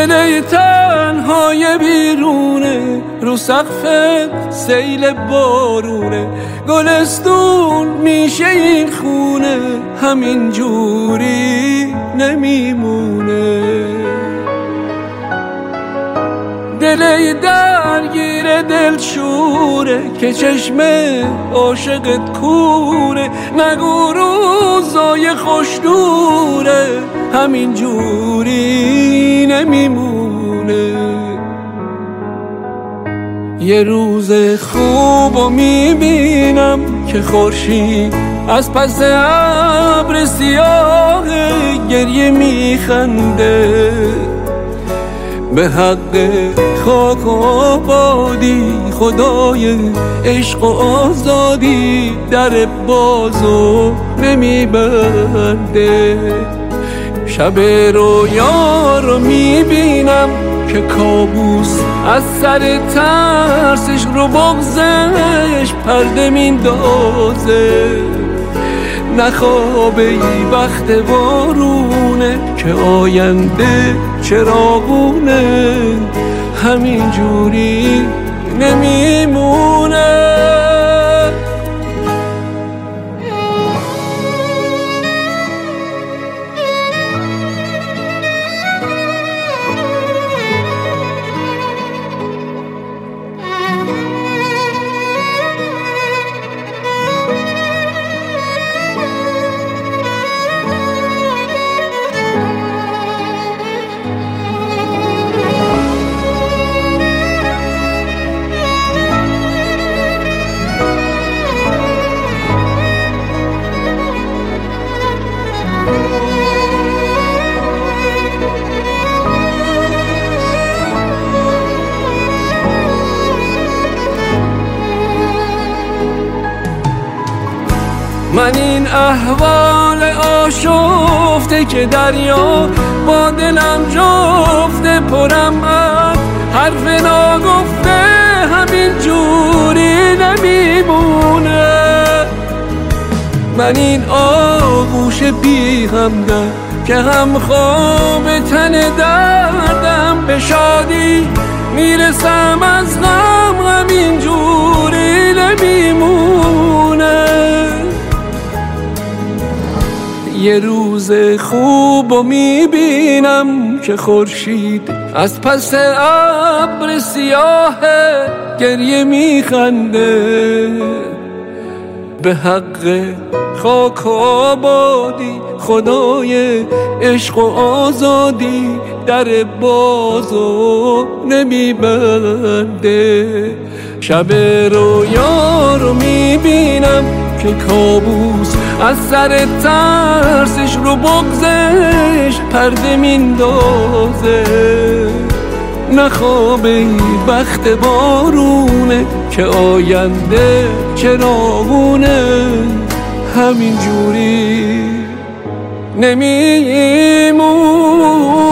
دل تنهای بیرونه، رو سقف سیل بارونه، گلستون میشه این خونه، همین جوری نمیمونه. دل درگیر دلشوره که چشم عاشقت کوره، نگو روزای خوش دوره، همین جوری نمیمونه. یه روز خوبو میبینم که خورشید از پس ابر سیاه گریه میخنده، به حق خاک و آبادی خدای عشق و آزادی در بازو نمیبنده. شب رویا رو میبینم که کابوس از سر ترسش رو بغزش پرده میندازه، نخوابه ای وقت بارونه که آینده چراغونه، همین جوری نمیمونه. من این احوال آشفته که دریا با دلم جفته، پرم از حرف ناگفته، همین جوری نمیمونه. من این آغوش بی همدم که هم خواب تن دردم، به شادی میرسم از غم، همین جوری نمیمونه. یه روز خوبو میبینم که خورشید از پس ابر سیاه گریه میخنده، به حق خاک و آبادی خدای عشق و آزادی در بازو نمیبنده. شب رویا رو میبینم که کابوس از سر ترسش رو بغزش پرده میندازه، نخوابه ای بخت بارونه که آینده چراغونه، همین جوری نمیمونه.